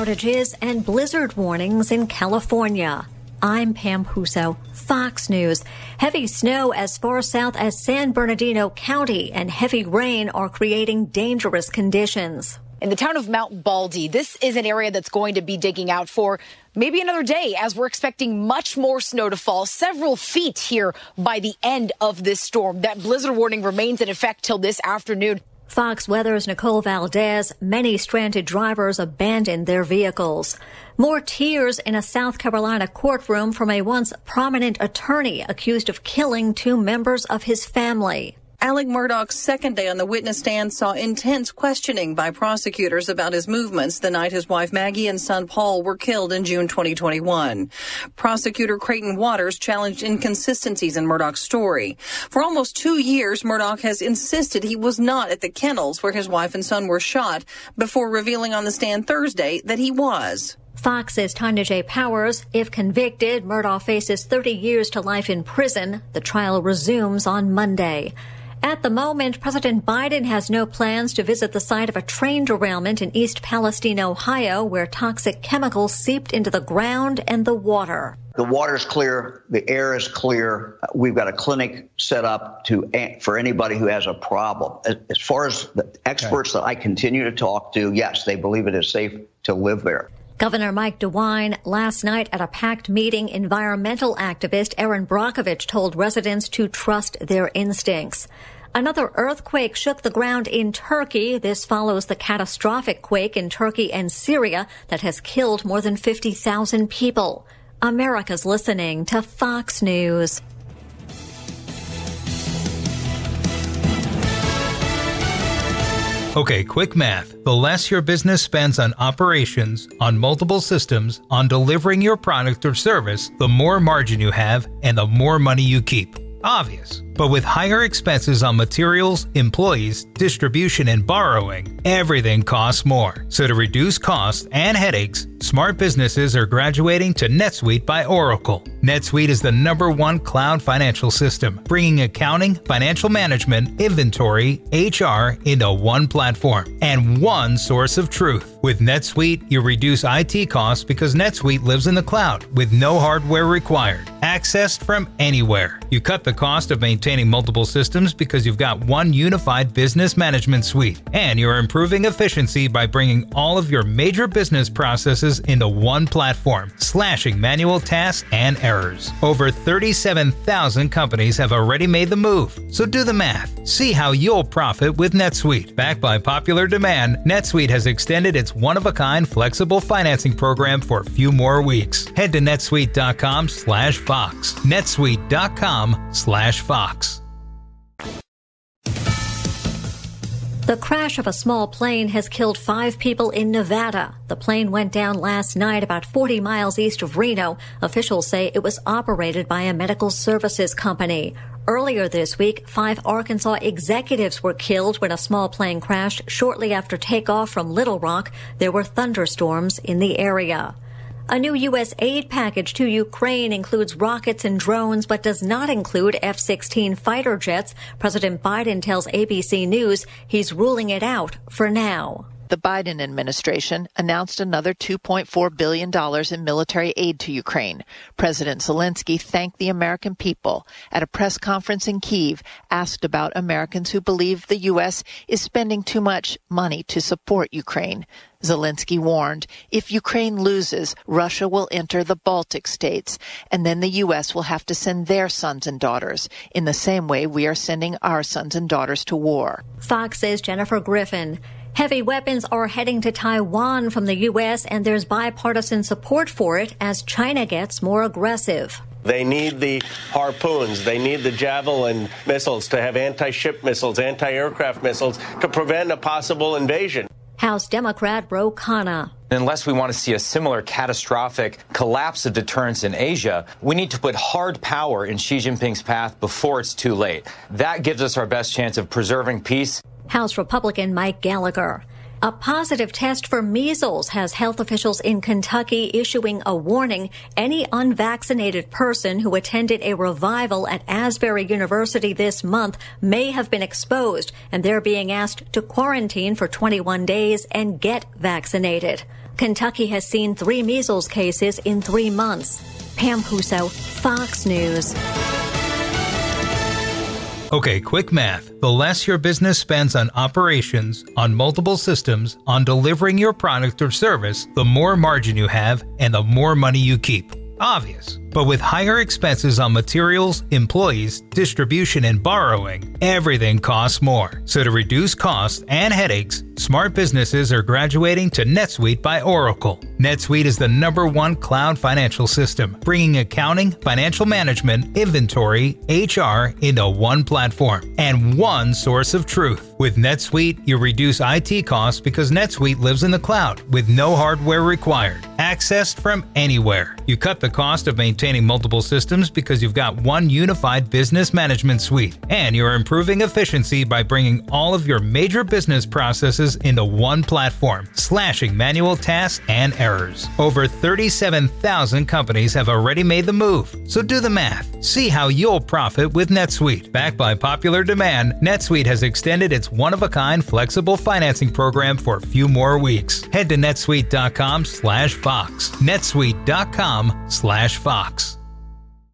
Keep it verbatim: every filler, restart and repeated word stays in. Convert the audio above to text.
outages and blizzard warnings in California. I'm Pam Huso, Fox News. Heavy snow as far south as San Bernardino County and heavy rain are creating dangerous conditions. In the town of Mount Baldy, this is an area that's going to be digging out for maybe another day, as we're expecting much more snow to fall, several feet here by the end of this storm. That blizzard warning remains in effect till this afternoon. Fox Weather's Nicole Valdez. Many stranded drivers abandoned their vehicles. More tears in a South Carolina courtroom from a once prominent attorney accused of killing two members of his family. Alec Murdaugh's second day on the witness stand saw intense questioning by prosecutors about his movements the night his wife Maggie and son Paul were killed in June twenty twenty-one. Prosecutor Creighton Waters challenged inconsistencies in Murdaugh's story. For almost two years, Murdaugh has insisted he was not at the kennels where his wife and son were shot, before revealing on the stand Thursday that he was. Fox's Tanya J. Powers. If convicted, Murdaugh faces thirty years to life in prison. The trial resumes on Monday. At the moment, President Biden has no plans to visit the site of a train derailment in East Palestine, Ohio, where toxic chemicals seeped into the ground and the water. The water's clear. The air is clear. We've got a clinic set up to for anybody who has a problem. As far as the experts okay. that I continue to talk to, yes, they believe it is safe to live there. Governor Mike DeWine. Last night at a packed meeting, environmental activist Erin Brockovich told residents to trust their instincts. Another earthquake shook the ground in Turkey. This follows the catastrophic quake in Turkey and Syria that has killed more than fifty thousand people. America's listening to Fox News. Okay, quick math. The less your business spends on operations, on multiple systems, on delivering your product or service, the more margin you have and the more money you keep. Obvious. But with higher expenses on materials, employees, distribution, and borrowing, everything costs more. So to reduce costs and headaches, smart businesses are graduating to NetSuite by Oracle. NetSuite is the number one cloud financial system, bringing accounting, financial management, inventory, H R into one platform and one source of truth. With NetSuite, you reduce I T costs because NetSuite lives in the cloud with no hardware required, accessed from anywhere. You cut the cost of maintaining multiple systems because you've got one unified business management suite, and you're improving efficiency by bringing all of your major business processes into one platform, slashing manual tasks and errors. Over thirty-seven thousand companies have already made the move, so do the math. See how you'll profit with NetSuite. Backed by popular demand, NetSuite has extended its one-of-a-kind flexible financing program for a few more weeks. Head to netsuite.com slash Fox. netsuite.com slash Fox. The crash of a small plane has killed five people in Nevada. The plane went down last night about forty miles east of Reno. Officials say it was operated by a medical services company. Earlier this week, five Arkansas executives were killed when a small plane crashed shortly after takeoff from Little Rock. There were thunderstorms in the area. A new U S aid package to Ukraine includes rockets and drones, but does not include F sixteen fighter jets. President Biden tells A B C News he's ruling it out for now. The Biden administration announced another two point four billion dollars in military aid to Ukraine. President Zelensky thanked the American people. At a press conference in Kyiv, asked about Americans who believe the U S is spending too much money to support Ukraine. Zelensky warned, if Ukraine loses, Russia will enter the Baltic states, and then the U S will have to send their sons and daughters, in the same way we are sending our sons and daughters to war. Fox's Jennifer Griffin. Heavy weapons are heading to Taiwan from the U S, and there's bipartisan support for it as China gets more aggressive. They need the Harpoons. They need the Javelin missiles to have anti-ship missiles, anti-aircraft missiles to prevent a possible invasion. House Democrat Ro Khanna. Unless we want to see a similar catastrophic collapse of deterrence in Asia, we need to put hard power in Xi Jinping's path before it's too late. That gives us our best chance of preserving peace. House Republican Mike Gallagher. A positive test for measles has health officials in Kentucky issuing a warning. Any unvaccinated person who attended a revival at Asbury University this month may have been exposed, and they're being asked to quarantine for twenty-one days and get vaccinated. Kentucky has seen three measles cases in three months. Pam Puso, Fox News. Okay, quick math. The less your business spends on operations, on multiple systems, on delivering your product or service, the more margin you have and the more money you keep. Obvious. But with higher expenses on materials, employees, distribution, and borrowing, everything costs more. So to reduce costs and headaches, smart businesses are graduating to NetSuite by Oracle. NetSuite is the number one cloud financial system, bringing accounting, financial management, inventory, H R into one platform and one source of truth. With NetSuite, you reduce I T costs because NetSuite lives in the cloud with no hardware required, accessed from anywhere. You cut the cost of maintaining multiple systems because you've got one unified business management suite, and you're improving efficiency by bringing all of your major business processes into one platform, slashing manual tasks and errors. Over thirty-seven thousand companies have already made the move, so do the math. See how you'll profit with NetSuite. Backed by popular demand, NetSuite has extended its one-of-a-kind flexible financing program for a few more weeks. Head to netsuite dot com slash Fox. netsuite dot com slash Fox.